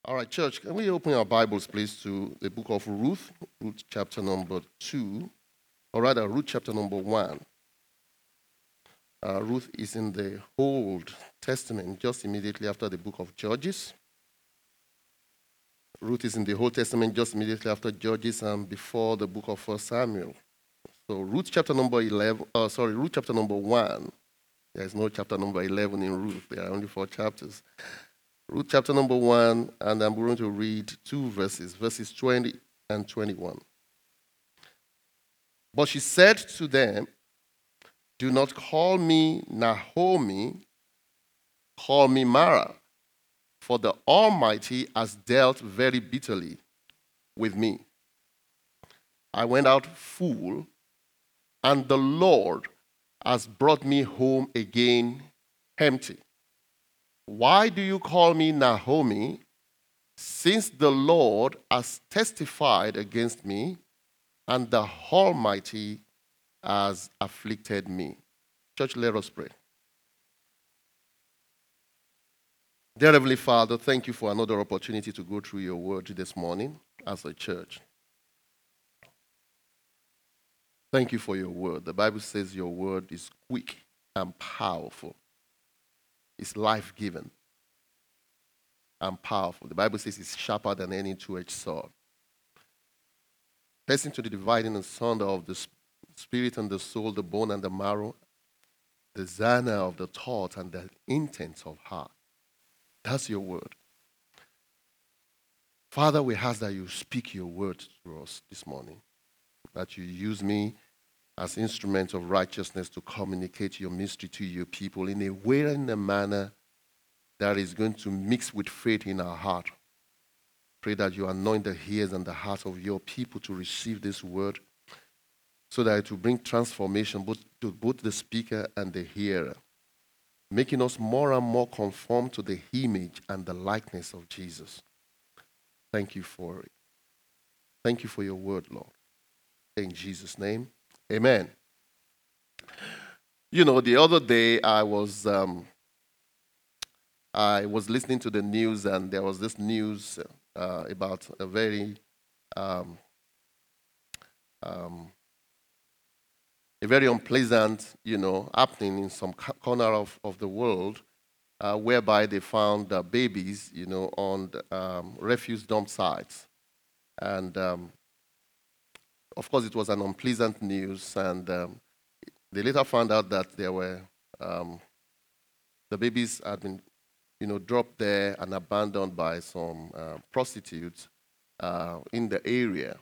All right, church, can we open our Bibles, please, to the book of Ruth, Ruth chapter number 2, or rather, Ruth chapter number 1. Ruth is in the Old Testament, just immediately after the book of Judges. Ruth is in the Old Testament just immediately after Judges and before the book of 1 Samuel. So Ruth chapter number 1. There is no chapter number 11 in Ruth. There are only 4 chapters. Ruth chapter number 1, and I'm going to read 2 verses 20 and 21. But she said to them, "Do not call me Naomi, call me Mara, for the Almighty has dealt very bitterly with me. I went out full, and the Lord has brought me home again empty. Why do you call me Naomi, since the Lord has testified against me, and the Almighty has afflicted me?" Church, let us pray. Dear Heavenly Father, thank you for another opportunity to go through your word this morning as a church. Thank you for your word. The Bible says your word is quick and powerful. It's life-giving and powerful. The Bible says it's sharper than any two-edged sword, piercing to the dividing asunder of the spirit and the soul, the bone and the marrow, the designer of the thought and the intents of heart. That's your word. Father, we ask that you speak your word to us this morning, that you use me as instrument of righteousness to communicate your mystery to your people in a way and a manner that is going to mix with faith in our heart. Pray that you anoint the ears and the heart of your people to receive this word so that it will bring transformation to both the speaker and the hearer, making us more and more conform to the image and the likeness of Jesus. Thank you for it. Thank you for your word, Lord. In Jesus' name, amen. You know, the other day I was listening to the news, and there was this news about a very unpleasant, happening in some corner of the world, whereby they found babies, on refuse dump sites. And of course, it was an unpleasant news, and they later found out that there were the babies had been, dropped there and abandoned by some prostitutes in the area,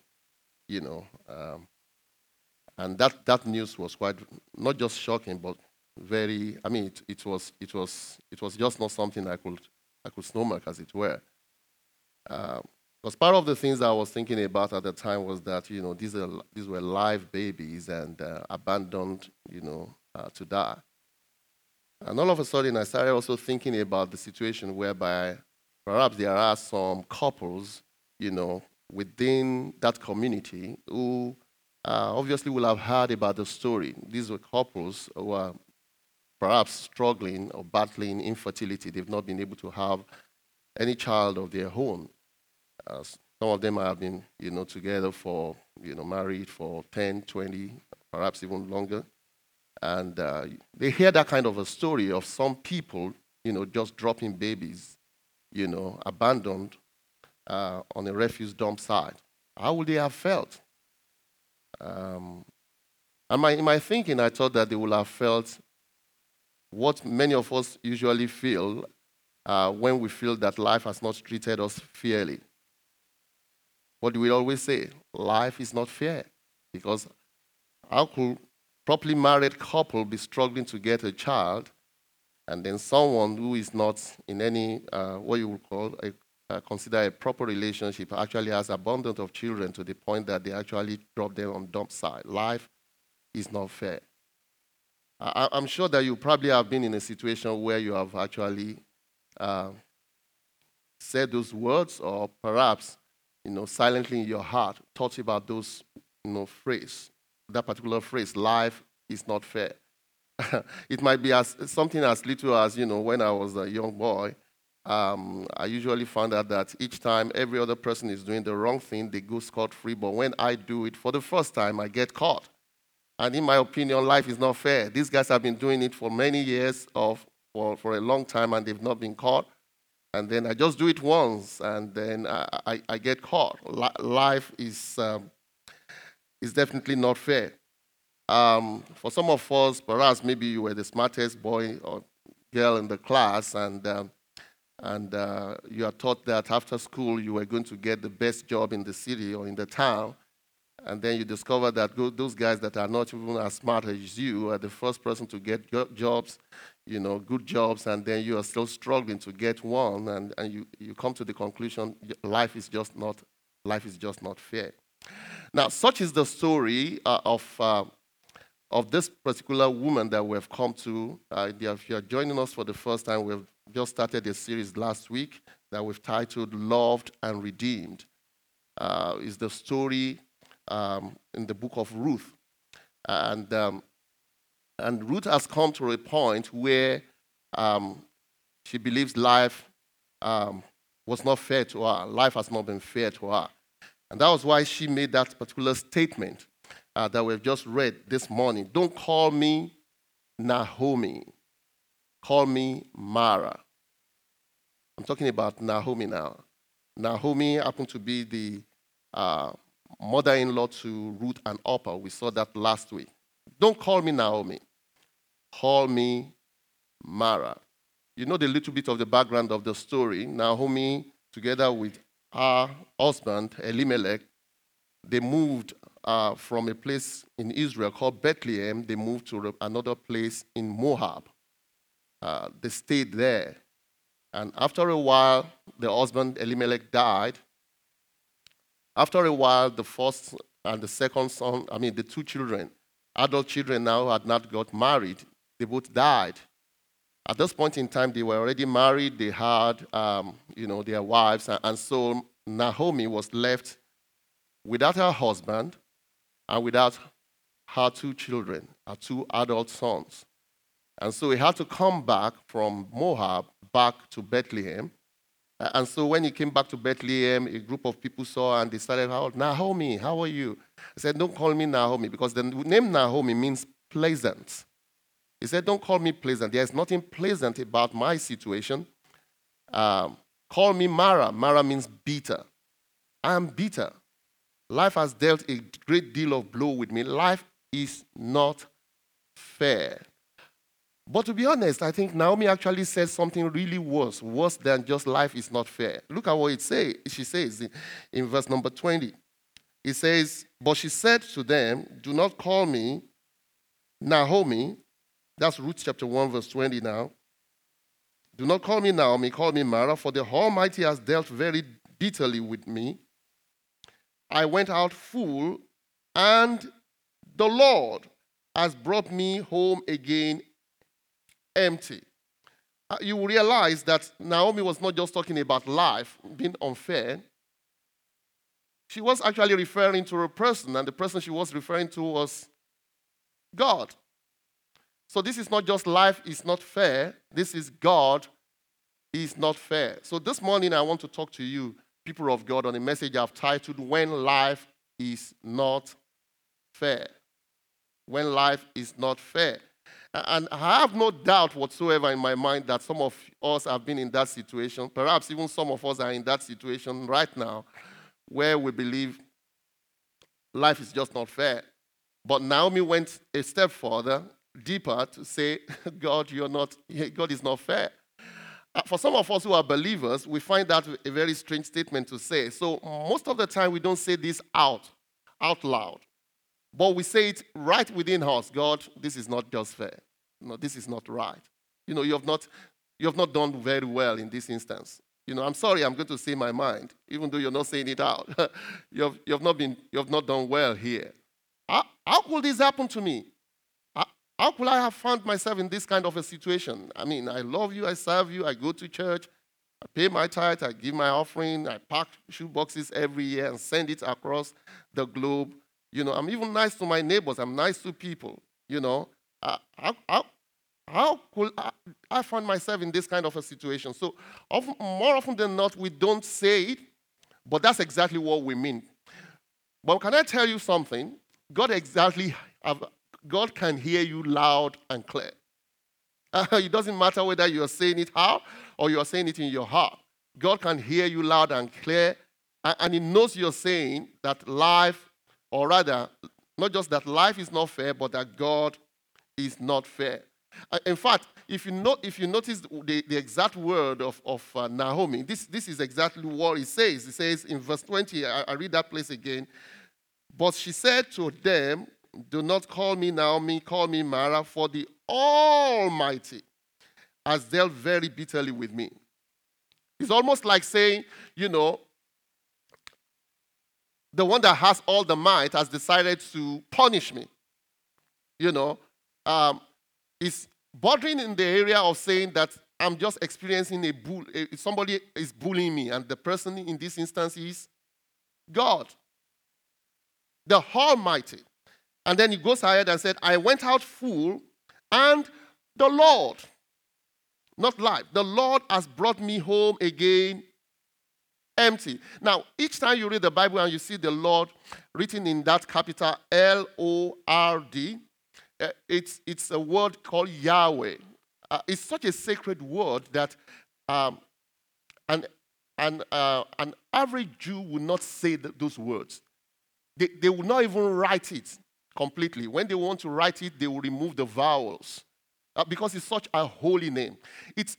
and that news was quite not just shocking, but very. I mean, it was just not something I could stomach, as it were. Because part of the things I was thinking about at the time was that these were live babies and abandoned, to die. And all of a sudden, I started also thinking about the situation whereby perhaps there are some couples, within that community who obviously will have heard about the story. These were couples who are perhaps struggling or battling infertility. They've not been able to have any child of their own. Some of them have been, together for, married for 10, 20, perhaps even longer. And they hear that kind of a story of some people, just dropping babies, abandoned on a refuse dump site. How would they have felt? And in my thinking, I thought that they would have felt what many of us usually feel when we feel that life has not treated us fairly. What do we always say? Life is not fair. Because how could a properly married couple be struggling to get a child, and then someone who is not in any, what you would call, consider a proper relationship, actually has abundance of children to the point that they actually drop them on dump site? Life is not fair. I'm sure that you probably have been in a situation where you have actually said those words, or perhaps silently in your heart thought about those that particular phrase, life is not fair. It might be something as little as, when I was a young boy, I usually find out that each time every other person is doing the wrong thing, they go scot-free. But when I do it for the first time, I get caught. And in my opinion, life is not fair. These guys have been doing it for many years, for a long time, and they've not been caught. And then I just do it once, and then I get caught. Life is definitely not fair. For some of us, perhaps maybe you were the smartest boy or girl in the class, and you are taught that after school you were going to get the best job in the city or in the town, and then you discover that those guys that are not even as smart as you are the first person to get jobs, good jobs, and then you are still struggling to get one, and you come to the conclusion life is just not fair. Now, such is the story of this particular woman that we have come to. If you are joining us for the first time, we've just started a series last week that we've titled Loved and Redeemed. Is the story in the book of Ruth. And Ruth has come to a point where she believes life was not fair to her. Life has not been fair to her. And that was why she made that particular statement that we've just read this morning. Don't call me Naomi. Call me Mara. I'm talking about Naomi now. Naomi happened to be the mother-in-law to Ruth and Orpah. We saw that last week. Don't call me Naomi. Call me Mara. You know the little bit of the background of the story. Naomi, together with her husband, Elimelech, they moved from a place in Israel called Bethlehem. They moved to another place in Moab. They stayed there. And after a while, the husband, Elimelech, died. After a while, the first and the second son, the two children, adult children now had not got married. They both died. At this point in time, they were already married. They had, their wives. And so Naomi was left without her husband and without her two children, her two adult sons. And so he had to come back from Moab back to Bethlehem. And so when he came back to Bethlehem, a group of people saw and they started, Naomi, how are you? I said, don't call me Naomi, because the name Naomi means pleasant. He said, don't call me pleasant. There's nothing pleasant about my situation. Call me Mara. Mara means bitter. I am bitter. Life has dealt a great deal of blow with me. Life is not fair. But to be honest, I think Naomi actually said something really worse than just life is not fair. Look at what she says in verse number 20. It says, but she said to them, do not call me Naomi. That's Ruth chapter 1, verse 20 now. Do not call me Naomi, call me Mara, for the Almighty has dealt very bitterly with me. I went out full, and the Lord has brought me home again empty. You will realize that Naomi was not just talking about life being unfair. She was actually referring to a person, and the person she was referring to was God. So this is not just life is not fair. This is God is not fair. So this morning I want to talk to you, people of God, on a message I've titled, When Life is Not Fair. When life is not fair. And I have no doubt whatsoever in my mind that some of us have been in that situation. Perhaps even some of us are in that situation right now where we believe life is just not fair. But Naomi went a step further, deeper, to say, God is not fair. For some of us who are believers, we find that a very strange statement to say. So most of the time we don't say this out loud. But we say it right within us. God, this is not just fair. No, this is not right. You have not done very well in this instance. I'm sorry, I'm going to say my mind, even though you're not saying it out. you have not done well here. How could this happen to me? How could I have found myself in this kind of a situation? I love you, I serve you, I go to church, I pay my tithe, I give my offering, I pack shoe boxes every year and send it across the globe. I'm even nice to my neighbors. I'm nice to people. How how could I find myself in this kind of a situation? So more often than not, we don't say it, but that's exactly what we mean. But can I tell you something? God can hear you loud and clear. It doesn't matter whether you're saying it out or you're saying it in your heart. God can hear you loud and clear, and He knows you're saying that life, or rather, not just that life is not fair, but that God is not fair. In fact, if you notice the exact word of Naomi, this is exactly what it says. It says in verse 20, I read that place again. But she said to them, do not call me Naomi, call me Mara, for the Almighty has dealt very bitterly with me. It's almost like saying, the one that has all the might has decided to punish me. It's bordering in the area of saying that I'm just experiencing somebody is bullying me, and the person in this instance is God, the Almighty. And then he goes ahead and said, I went out full, and the Lord, not life, the Lord has brought me home again empty. Now, each time you read the Bible and you see the Lord written in that capital Lord, it's a word called Yahweh. It's such a sacred word that an average Jew would not say those words. They would not even write it completely. When they want to write it, they will remove the vowels because it's such a holy name. It's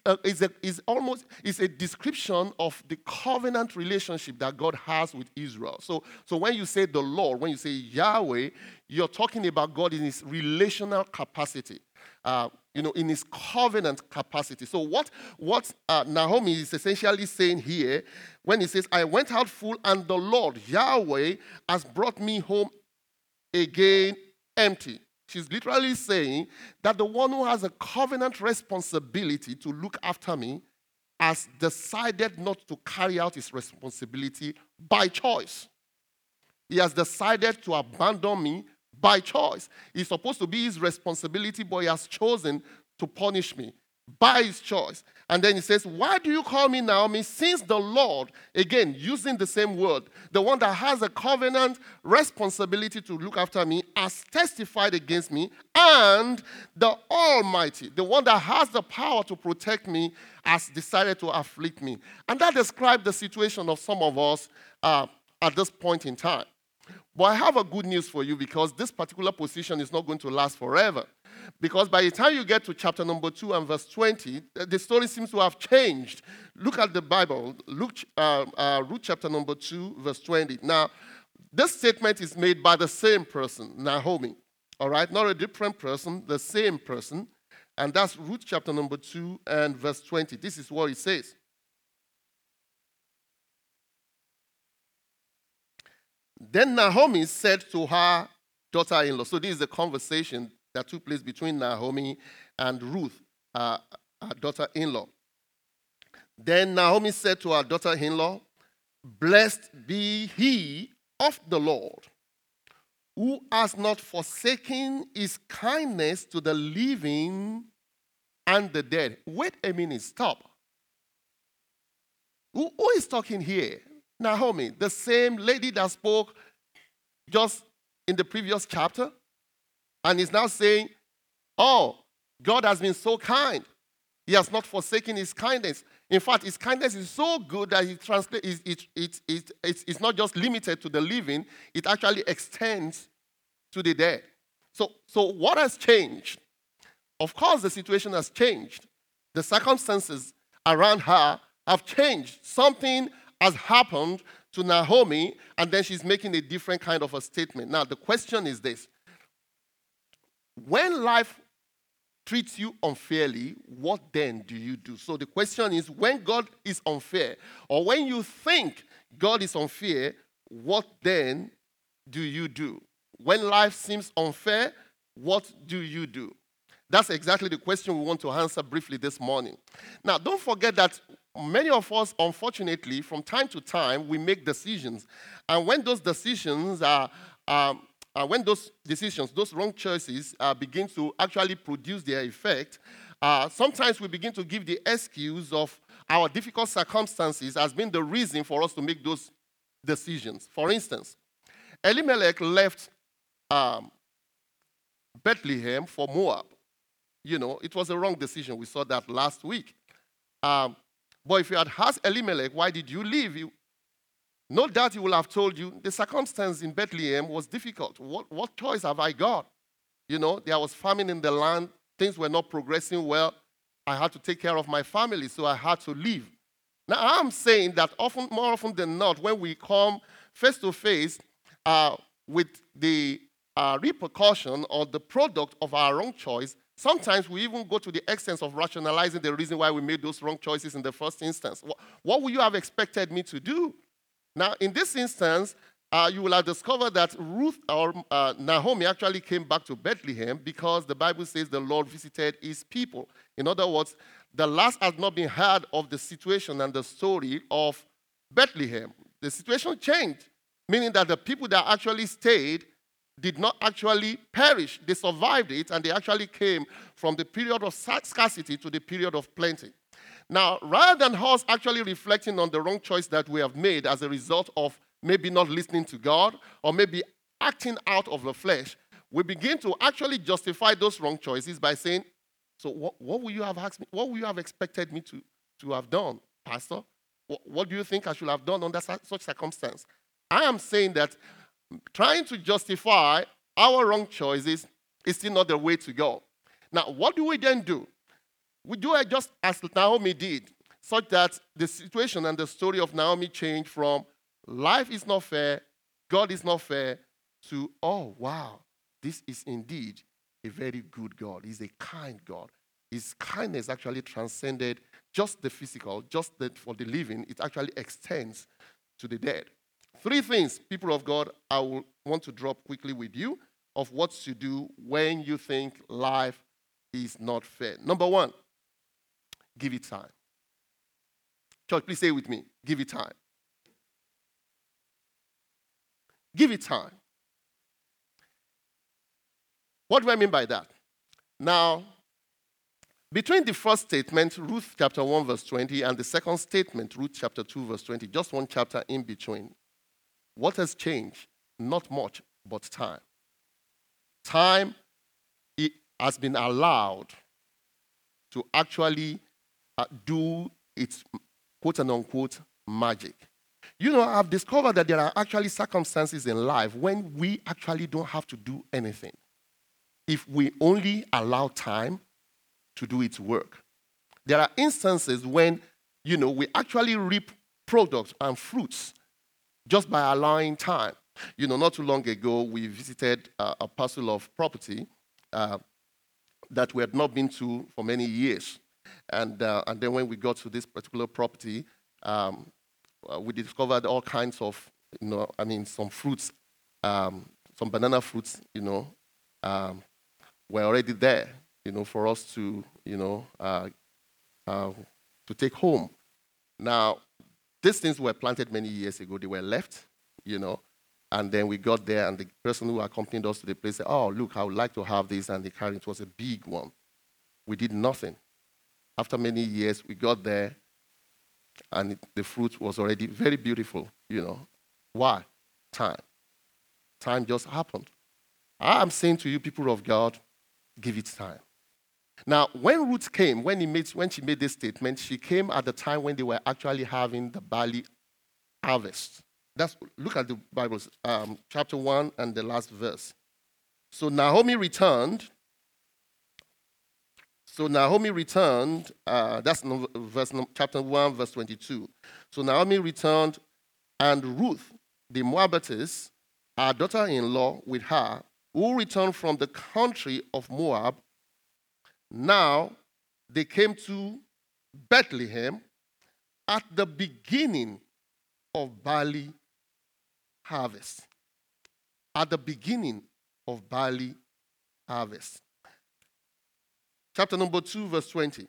a description of the covenant relationship that God has with Israel. So when you say the Lord, when you say Yahweh, you're talking about God in His relational capacity. In His covenant capacity. So what Naomi is essentially saying here, when he says, I went out full, and the Lord, Yahweh, has brought me home again empty. She's literally saying that the one who has a covenant responsibility to look after me has decided not to carry out his responsibility by choice. He has decided to abandon me by choice. It's supposed to be his responsibility, but he has chosen to punish me by his choice. And then he says, why do you call me Naomi, since the Lord, again, using the same word, the one that has a covenant responsibility to look after me, has testified against me, and the Almighty, the one that has the power to protect me, has decided to afflict me. And that describes the situation of some of us at this point in time. But I have a good news for you, because this particular position is not going to last forever. Because by the time you get to chapter number 2 and verse 20, the story seems to have changed. Look at the Bible, Ruth chapter number 2, verse 20. Now, this statement is made by the same person, Naomi. All right, not a different person, the same person. And that's Ruth chapter number 2 and verse 20. This is what it says. Then Naomi said to her daughter-in-law. So this is the conversation that took place between Naomi and Ruth, her daughter-in-law. Then Naomi said to her daughter-in-law, blessed be he of the Lord, who has not forsaken his kindness to the living and the dead. Wait a minute, stop. Who is talking here? Naomi, the same lady that spoke just in the previous chapter, and is now saying, oh, God has been so kind. He has not forsaken his kindness. In fact, his kindness is so good that it's not just limited to the living, it actually extends to the dead. So what has changed? Of course, the situation has changed. The circumstances around her have changed. Something has happened to Naomi, and then she's making a different kind of a statement. Now, the question is this. When life treats you unfairly, what then do you do? So the question is, when God is unfair, or when you think God is unfair, what then do you do? When life seems unfair, what do you do? That's exactly the question we want to answer briefly this morning. Now, don't forget that many of us, unfortunately, from time to time, we make decisions. And when those decisions those wrong choices begin to actually produce their effect, sometimes we begin to give the excuse of our difficult circumstances as being the reason for us to make those decisions. For instance, Elimelech left um, Bethlehem for Moab. It was a wrong decision. We saw that last week. But if you had asked Elimelech, why did you leave? No doubt he will have told you the circumstance in Bethlehem was difficult. What choice have I got? There was famine in the land. Things were not progressing well. I had to take care of my family, so I had to leave. Now, I'm saying that more often than not, when we come face to face with the repercussion or the product of our wrong choice, sometimes we even go to the extent of rationalizing the reason why we made those wrong choices in the first instance. What would you have expected me to do? Now, in this instance, you will have discovered that Ruth or Naomi actually came back to Bethlehem because the Bible says the Lord visited his people. In other words, the last has not been heard of the situation and the story of Bethlehem. The situation changed, meaning that the people that actually stayed did not actually perish. They survived it, and they actually came from the period of scarcity to the period of plenty. Now, rather than us actually reflecting on the wrong choice that we have made as a result of maybe not listening to God or maybe acting out of the flesh, we begin to actually justify those wrong choices by saying, so what would you have asked me? What would you have expected me to have done, Pastor? What do you think I should have done under such circumstance? I am saying that trying to justify our wrong choices is still not the way to go. Now, what do we then do? We do it just as Naomi did, such that the situation and the story of Naomi changed from life is not fair, God is not fair, to, oh, wow, this is indeed a very good God. He's a kind God. His kindness actually transcended just the physical, for the living. It actually extends to the dead. 3 things, people of God, I will want to drop quickly with you of what to do when you think life is not fair. Number 1, give it time. Church, please say it with me. Give it time. Give it time. What do I mean by that? Now, between the first statement, Ruth chapter 1, verse 20, and the second statement, Ruth chapter 2, verse 20, just one chapter in between, what has changed? Not much, but time. Time has been allowed to actually do its quote-unquote magic. I've discovered that there are actually circumstances in life when we actually don't have to do anything if we only allow time to do its work. There are instances when, we actually reap products and fruits just by allowing time. Not too long ago, we visited a parcel of property that we had not been to for many years. And then when we got to this particular property, we discovered all kinds of, some fruits, some banana fruits, were already there, for us to, to take home. Now, these things were planted many years ago. They were left, and then we got there, and the person who accompanied us to the place said, oh, look, I would like to have this, and they carried it. It was a big one. We did nothing. After many years, we got there, and the fruit was already very beautiful, Why? Time. Time just happened. I'm saying to you, people of God, give it time. Now, when Ruth came, when she made this statement, she came at the time when they were actually having the barley harvest. Look at the Bible, chapter 1 and the last verse. So Naomi returned. That's chapter 1, verse 22. So Naomi returned, and Ruth, the Moabitess, her daughter-in-law with her, who returned from the country of Moab. Now they came to Bethlehem at the beginning of barley harvest. At the beginning of barley harvest. Chapter number 2, verse 20.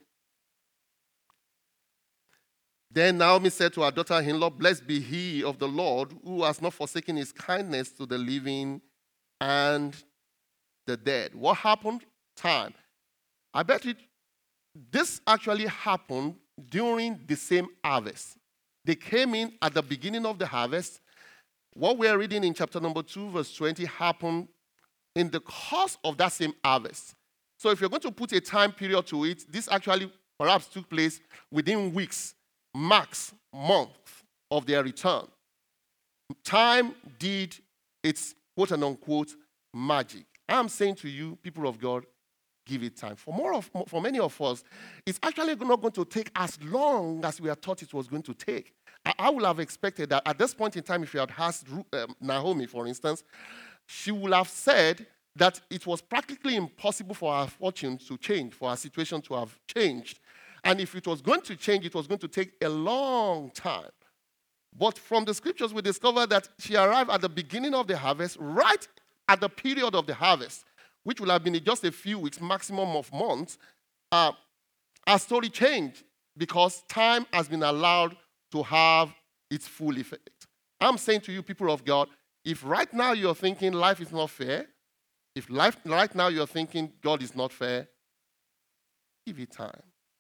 Then Naomi said to her daughter-in-law, blessed be he of the Lord, who has not forsaken his kindness to the living and the dead. What happened? Time. I bet this actually happened during the same harvest. They came in at the beginning of the harvest. What we are reading in chapter number 2, verse 20, happened in the course of that same harvest. So if you're going to put a time period to it, this actually perhaps took place within weeks, max, months of their return. Time did its quote-unquote magic. I'm saying to you, people of God, give it time. For many of us, it's actually not going to take as long as we had thought it was going to take. I would have expected that at this point in time, if you had asked Naomi, for instance, she would have said that it was practically impossible for her fortune to change, for her situation to have changed. And if it was going to change, it was going to take a long time. But from the scriptures, we discover that she arrived at the beginning of the harvest, right at the period of the harvest, which will have been just a few weeks, maximum of months. Our story changed because time has been allowed to have its full effect. I'm saying to you, people of God, if right now you're thinking life is not fair, if right now you're thinking God is not fair, give it time.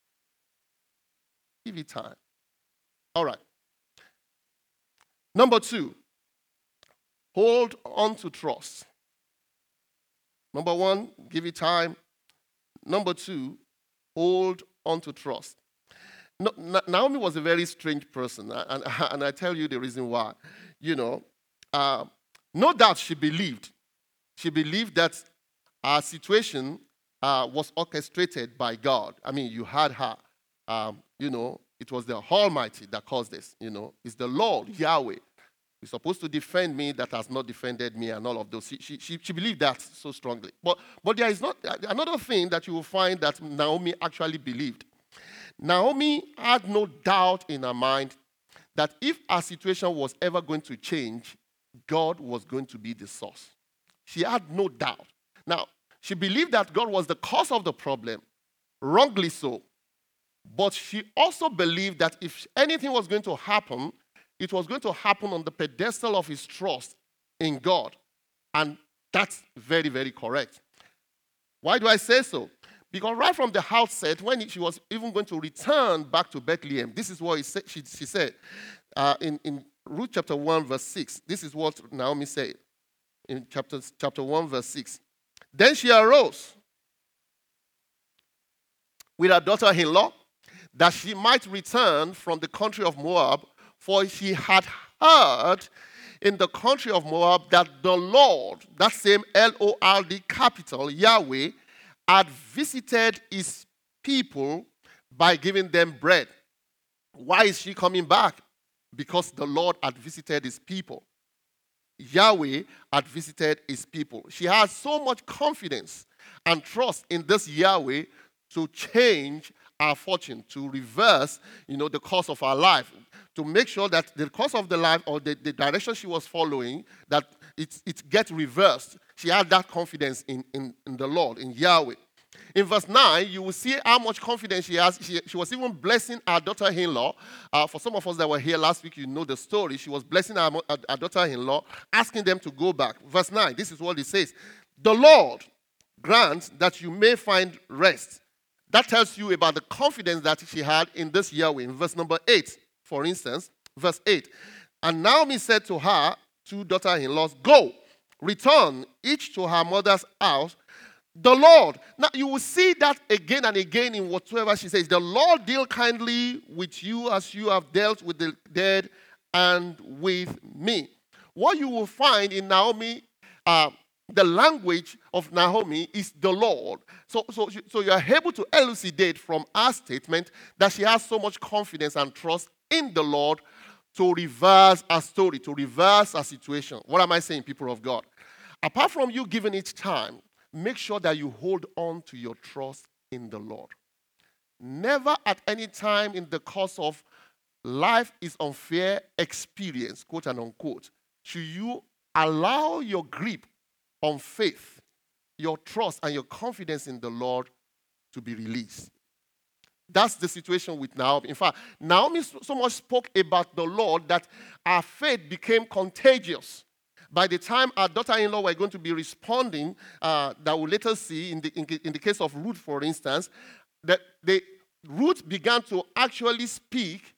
Give it time. All right. Number 2, hold on to trust. Number 1, give it time. Number 2, hold on to trust. Naomi was a very strange person, and I tell you the reason why. No doubt she believed. She believed that our situation was orchestrated by God. I mean, you had her. It was the Almighty that caused this. It's the Lord, Yahweh. He's supposed to defend me that has not defended me and all of those. She believed that so strongly. But there is not another thing that you will find that Naomi actually believed. Naomi had no doubt in her mind that if her situation was ever going to change, God was going to be the source. She had no doubt. Now, she believed that God was the cause of the problem, wrongly so. But she also believed that if anything was going to happen, it was going to happen on the pedestal of his trust in God. And that's very, very correct. Why do I say so? Because right from the outset, when she was even going to return back to Bethlehem, this is what she said in Ruth chapter 1, verse 6. This is what Naomi said in chapter 1, verse 6. Then she arose with her daughter-in-law that she might return from the country of Moab, for she had heard in the country of Moab that the Lord, that same L-O-R-D capital, Yahweh, had visited his people by giving them bread. Why is she coming back? Because the Lord had visited his people. Yahweh had visited his people. She had so much confidence and trust in this Yahweh to change our fortune, to reverse, the course of our life, to make sure that the course of the life or the direction she was following, that it gets reversed. She had that confidence in the Lord, in Yahweh. In verse 9, you will see how much confidence she has. She was even blessing her daughter-in-law. For some of us that were here last week, you know the story. She was blessing her daughter-in-law, asking them to go back. Verse 9, this is what it says. The Lord grants that you may find rest. That tells you about the confidence that she had in this Yahweh. In verse number 8, for instance, verse 8. And Naomi said to her two daughter-in-laws, go, return each to her mother's house. The Lord. Now, you will see that again and again in whatsoever she says. The Lord deal kindly with you as you have dealt with the dead and with me. What you will find in Naomi, the language of Naomi is the Lord. So you are able to elucidate from her statement that she has so much confidence and trust in the Lord to reverse her story, to reverse her situation. What am I saying, people of God? Apart from you giving it time, make sure that you hold on to your trust in the Lord. Never at any time in the course of life is unfair experience, quote and unquote, should you allow your grip on faith, your trust, and your confidence in the Lord to be released. That's the situation with Naomi. In fact, Naomi so much spoke about the Lord that her faith became contagious. By the time our daughter-in-law were going to be responding, that we'll later see in the case of Ruth, for instance, Ruth began to actually speak,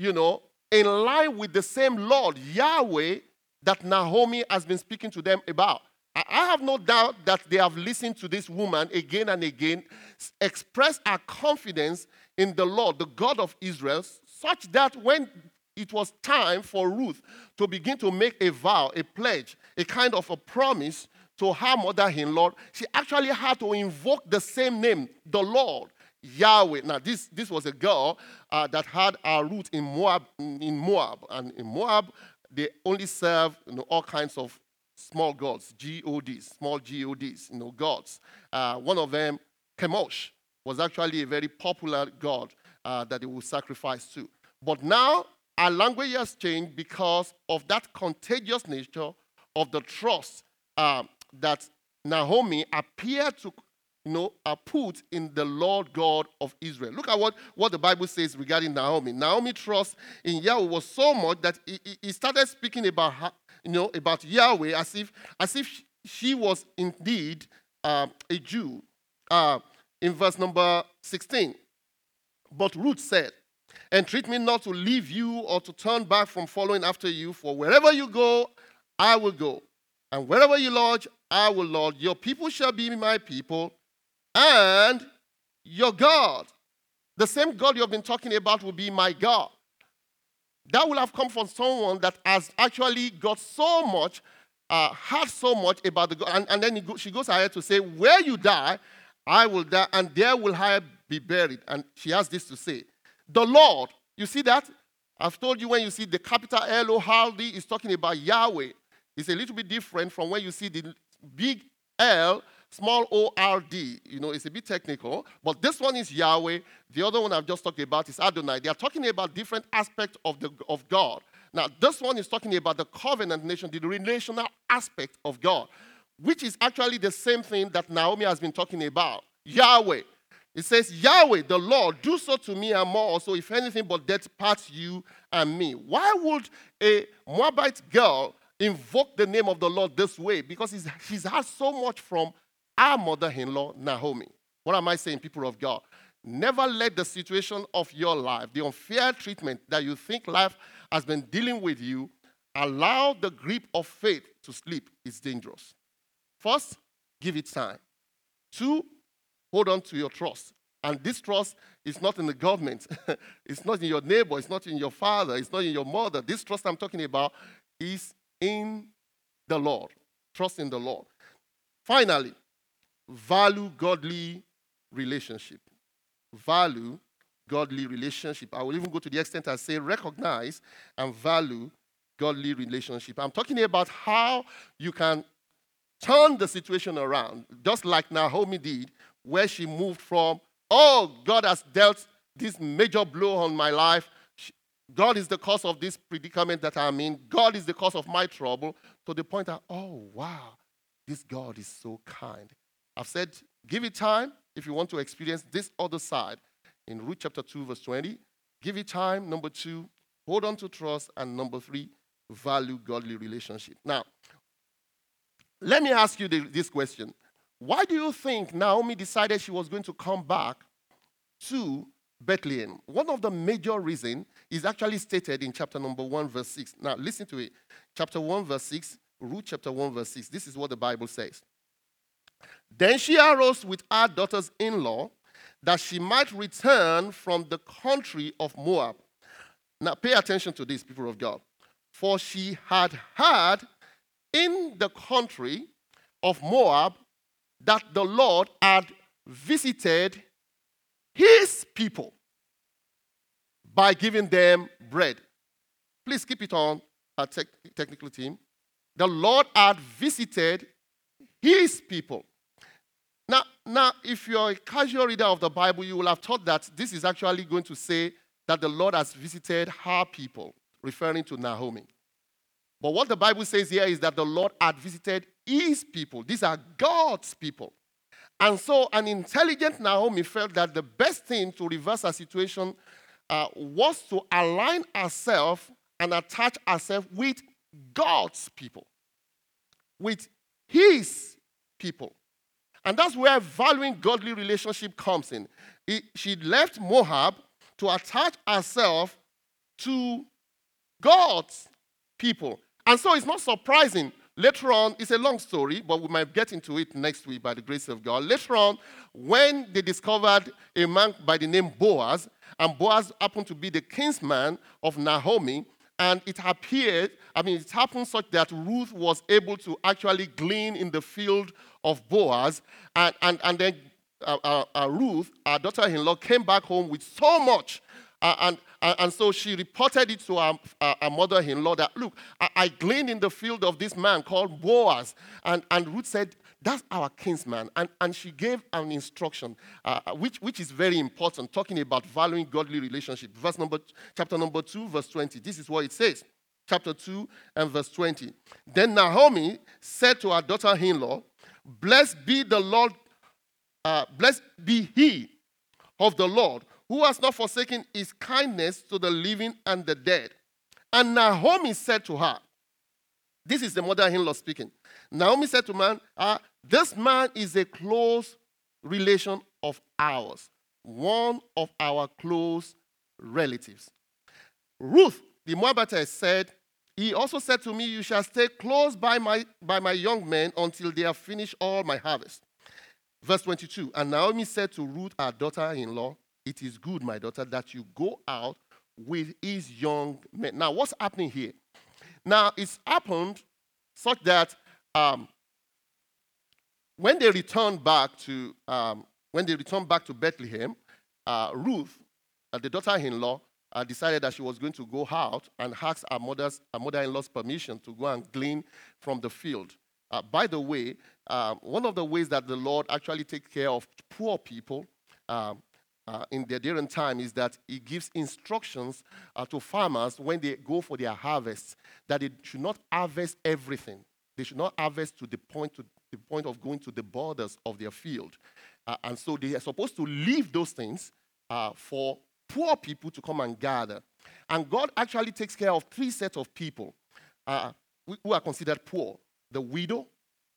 in line with the same Lord, Yahweh, that Naomi has been speaking to them about. I have no doubt that they have listened to this woman again and again, express her confidence in the Lord, the God of Israel, such that when it was time for Ruth to begin to make a vow, a pledge, a kind of a promise to her mother-in-law, she actually had to invoke the same name, the Lord, Yahweh. Now, this was a girl that had her root in Moab. And in Moab, they only serve all kinds of small gods, G-O-Ds, small G-O-Ds, gods. One of them, Chemosh, was actually a very popular god that they would sacrifice to. But now, our language has changed because of that contagious nature of the trust that Naomi appeared to put in the Lord God of Israel. Look at what the Bible says regarding Naomi. Naomi's trust in Yahweh was so much that he started speaking about her, about Yahweh as if she was indeed a Jew. In verse number 16, but Ruth said, "Entreat me not to leave you or to turn back from following after you, for wherever you go, I will go, and wherever you lodge, I will lodge. Your people shall be my people, and your God, the same God you have been talking about, will be my God." That will have come from someone that has actually got so much, heard so much about the God. And then she goes ahead to say, "Where you die, I will die, and there will I be buried." And she has this to say. The Lord, you see that? I've told you when you see the capital L-O-R-D is talking about Yahweh. It's a little bit different from when you see the big L, small O-R-D. It's a bit technical. But this one is Yahweh. The other one I've just talked about is Adonai. They are talking about different aspects of God. Now, this one is talking about the covenant nation, the relational aspect of God, which is actually the same thing that Naomi has been talking about. Yahweh. It says, "Yahweh, the Lord, do so to me and more also, if anything but death parts you and me." Why would a Moabite girl invoke the name of the Lord this way? Because she's had so much from our mother-in-law, Naomi. What am I saying, people of God? Never let the situation of your life, the unfair treatment that you think life has been dealing with you, allow the grip of faith to slip. It's dangerous. First, give it time. 2, hold on to your trust. And this trust is not in the government. It's not in your neighbor. It's not in your father. It's not in your mother. This trust I'm talking about is in the Lord. Trust in the Lord. Finally, value godly relationship. Value godly relationship. I will even go to the extent I say recognize and value godly relationship. I'm talking about how you can turn the situation around, just like Naomi did, where she moved from, "Oh, God has dealt this major blow on my life. God is the cause of this predicament that I'm in. God is the cause of my trouble," to the point that, "Oh, wow, this God is so kind." I've said, give it time if you want to experience this other side. In Ruth chapter 2, verse 20, give it time. Number 2, hold on to trust. And number 3, value godly relationship. Now, let me ask you this question. Why do you think Naomi decided she was going to come back to Bethlehem? One of the major reasons is actually stated in chapter number 1, verse 6. Now, listen to it. Chapter 1, verse 6, Ruth chapter 1, verse 6. This is what the Bible says. "Then she arose with her daughters-in-law, that she might return from the country of Moab." Now, pay attention to this, people of God. "For she had heard in the country of Moab that the Lord had visited his people by giving them bread." Please keep it on, our technical team. The Lord had visited his people. Now, if you're a casual reader of the Bible, you will have thought that this is actually going to say that the Lord has visited her people, referring to Naomi. But what the Bible says here is that the Lord had visited his people. These are God's people. And so an intelligent Naomi felt that the best thing to reverse her situation was to align herself and attach herself with God's people, with his people. And that's where valuing godly relationship comes in. She left Moab to attach herself to God's people. And so it's not surprising. Later on, it's a long story, but we might get into it next week by the grace of God. Later on, when they discovered a man by the name Boaz, and Boaz happened to be the kinsman of Naomi, and it happened such that Ruth was able to actually glean in the field of Boaz, and then Ruth, our daughter-in-law, came back home with so much. And so she reported it to her mother-in-law that, look, I gleaned in the field of this man called Boaz. And Ruth said, that's our kinsman. And she gave an instruction, which is very important, talking about valuing godly relationship. Chapter number 2, verse 20. This is what it says. Chapter 2 and verse 20. Then Naomi said to her daughter-in-law, blessed be the Lord, blessed be he of the Lord, who has not forsaken his kindness to the living and the dead. And Naomi said to her, this is the mother-in-law speaking. Naomi said to man, this man is a close relation of ours, one of our close relatives. Ruth, the Moabitess, said, he also said to me, you shall stay close by my young men until they have finished all my harvest. Verse 22, and Naomi said to Ruth, our daughter-in-law, it is good, my daughter, that you go out with his young men. Now, what's happening here? Now, it's happened such that when they returned back to Bethlehem, Ruth, the daughter-in-law, decided that she was going to go out and ask her mother-in-law's permission to go and glean from the field. By the way, one of the ways that the Lord actually takes care of poor people in their different time is that he gives instructions to farmers when they go for their harvests that they should not harvest everything. They should not harvest to the point of going to the borders of their field. And so they are supposed to leave those things for poor people to come and gather. And God actually takes care of three sets of people who are considered poor: the widow,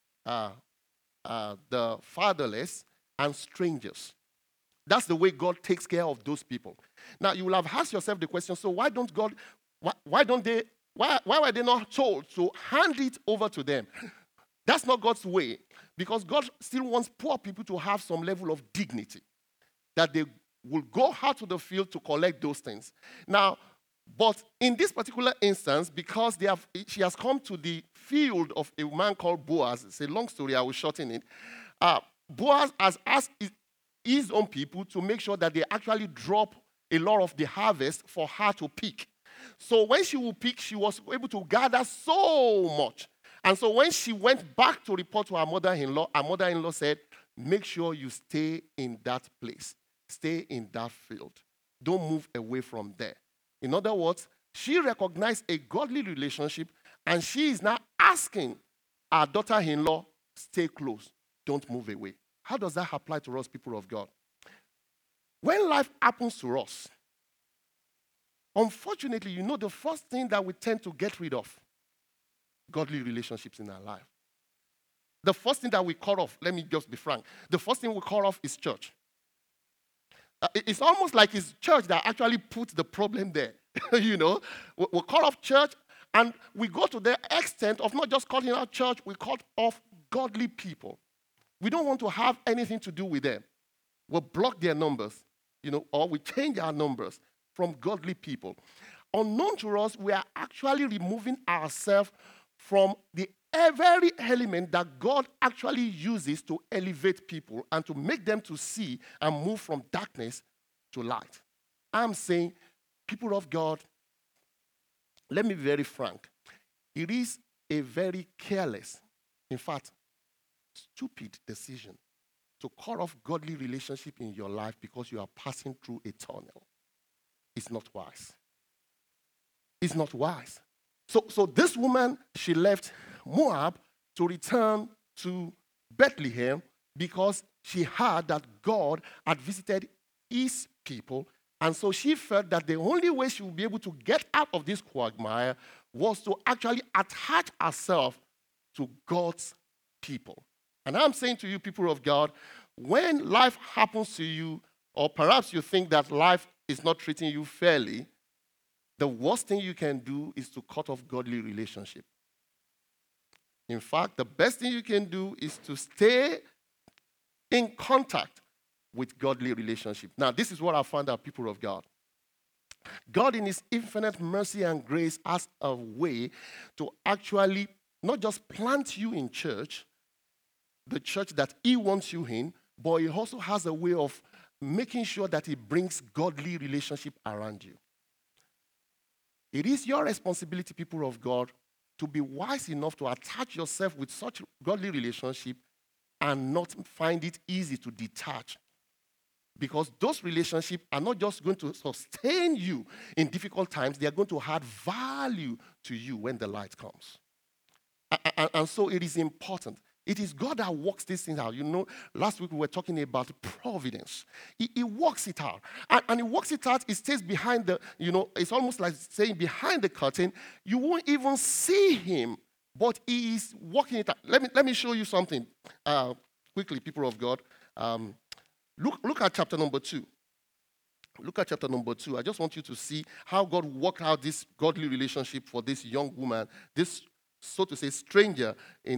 the fatherless, and strangers. That's the way God takes care of those people. Now, you will have asked yourself the question, so why were they not told to hand it over to them? That's not God's way, because God still wants poor people to have some level of dignity, that they will go out to the field to collect those things. Now, but in this particular instance, because she has come to the field of a man called Boaz, it's a long story, I will shorten it. Boaz has asked his own people to make sure that they actually drop a lot of the harvest for her to pick. So when she would pick, she was able to gather so much. And so when she went back to report to her mother-in-law said, make sure you stay in that place. Stay in that field. Don't move away from there. In other words, she recognized a godly relationship, and she is now asking her daughter-in-law, stay close. Don't move away. How does that apply to us, people of God? When life happens to us, unfortunately, the first thing that we tend to get rid of, godly relationships in our life. The first thing that we cut off, let me just be frank, the first thing we cut off is church. It's almost like it's church that actually puts the problem there. We cut off church, and we go to the extent of not just cutting out church, we cut off godly people. We don't want to have anything to do with them. We'll block their numbers, or we change our numbers from godly people. Unknown to us, we are actually removing ourselves from the very element that God actually uses to elevate people and to make them to see and move from darkness to light. I'm saying, people of God, let me be very frank. It is a very careless, in fact, stupid decision to cut off godly relationship in your life because you are passing through a tunnel. It's not wise. It's not wise. So this woman, she left Moab to return to Bethlehem because she heard that God had visited his people, and so she felt that the only way she would be able to get out of this quagmire was to actually attach herself to God's people. And I'm saying to you, people of God, when life happens to you, or perhaps you think that life is not treating you fairly, the worst thing you can do is to cut off godly relationship. In fact, the best thing you can do is to stay in contact with godly relationship. Now, this is what I found out, people of God. God, in his infinite mercy and grace, has a way to actually not just plant you in church, the church that he wants you in, but he also has a way of making sure that he brings godly relationship around you. It is your responsibility, people of God, to be wise enough to attach yourself with such godly relationship and not find it easy to detach. Because those relationships are not just going to sustain you in difficult times, they are going to add value to you when the light comes. And so it is important. It is God that works these things out. You know, last week we were talking about providence. He works it out. And he works it out, it stays behind the, it's almost like saying behind the curtain. You won't even see him, but he is working it out. Let me show you something quickly, people of God. Look at chapter number 2. Look at chapter number 2. I just want you to see how God worked out this godly relationship for this young woman, this, so to say, stranger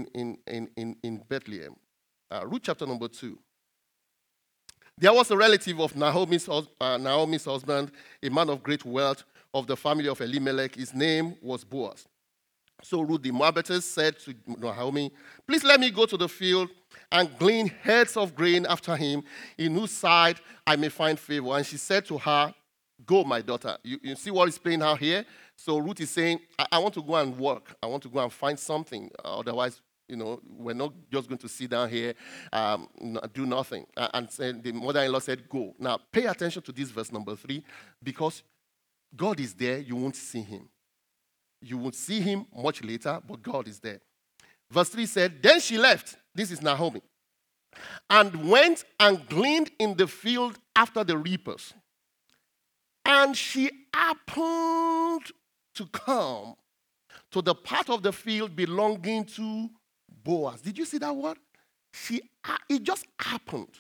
in Bethlehem. Ruth chapter number 2. There was a relative of Naomi's husband, a man of great wealth of the family of Elimelech. His name was Boaz. So Ruth the Moabitess said to Naomi, "Please let me go to the field and glean heads of grain after him, in whose sight I may find favor." And she said to her, "Go, my daughter." You see what is playing out here? So Ruth is saying, I want to go and work. I want to go and find something. Otherwise, we're not just going to sit down here, do nothing. And the mother-in-law said, "Go." Now, pay attention to this verse number 3, because God is there. You won't see him. You will see him much later, but God is there. Verse 3 said, "Then she left," this is Naomi, "and went and gleaned in the field after the reapers. And she happened to come to the part of the field belonging to Boaz." Did you see that word? It just happened.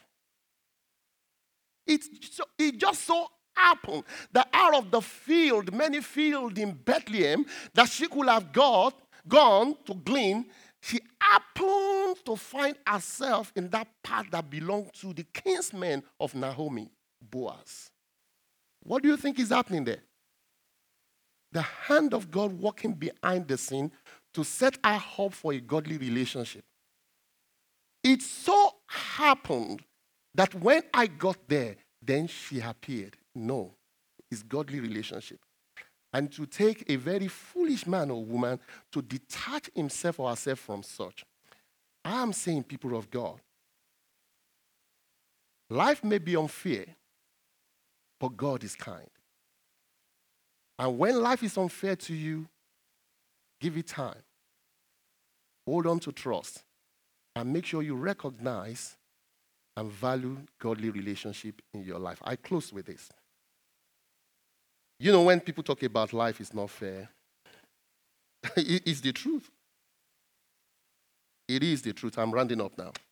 It just so happened that out of the field, many fields in Bethlehem that she could have gone to glean, she happened to find herself in that part that belonged to the kinsman of Naomi, Boaz. What do you think is happening there? The hand of God working behind the scene to set her up for a godly relationship. It so happened that when I got there, then she appeared. No, it's godly relationship. And to take a very foolish man or woman to detach himself or herself from such. I am saying, people of God, life may be unfair, but God is kind. And when life is unfair to you, give it time. Hold on to trust. And make sure you recognize and value godly relationship in your life. I close with this. When people talk about life is not fair, it's the truth. It is the truth. I'm rounding up now.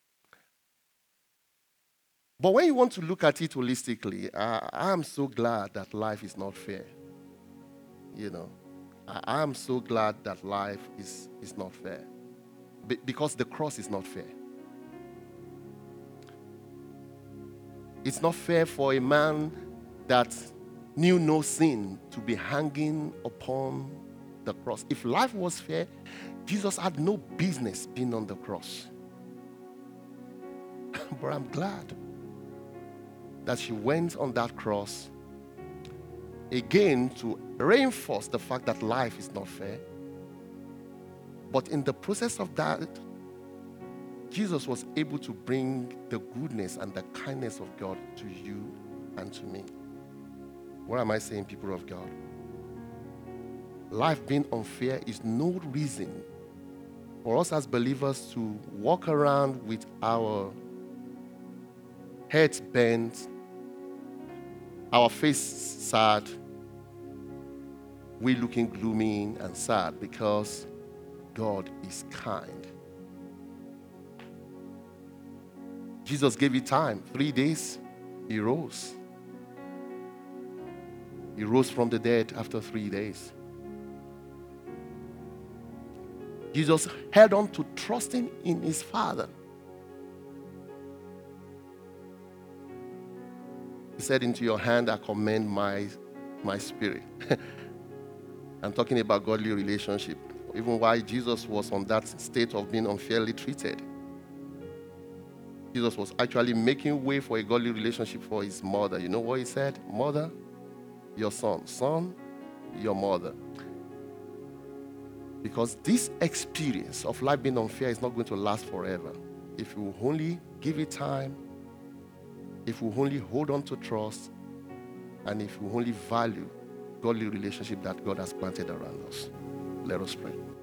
But when you want to look at it holistically, I am so glad that life is not fair. I am so glad that life is not fair. Because the cross is not fair. It's not fair for a man that knew no sin to be hanging upon the cross. If life was fair, Jesus had no business being on the cross. But I'm glad that she went on that cross again to reinforce the fact that life is not fair. But in the process of that, Jesus was able to bring the goodness and the kindness of God to you and to me. What am I saying, people of God? Life being unfair is no reason for us as believers to walk around with our heads bent, our face sad, we looking gloomy and sad, because God is kind. Jesus gave it time. 3 days, he rose. He rose from the dead after 3 days. Jesus held on to trusting in his Father. He said, into your hand I commend my spirit. I'm talking about godly relationship. Even while Jesus was on that state of being unfairly treated, Jesus was actually making way for a godly relationship for his mother. You know what he said? Mother, your son. Son, your mother. Because this experience of life being unfair is not going to last forever. If you only give it time, if we only hold on to trust, and if we only value godly relationship that God has planted around us. Let us pray.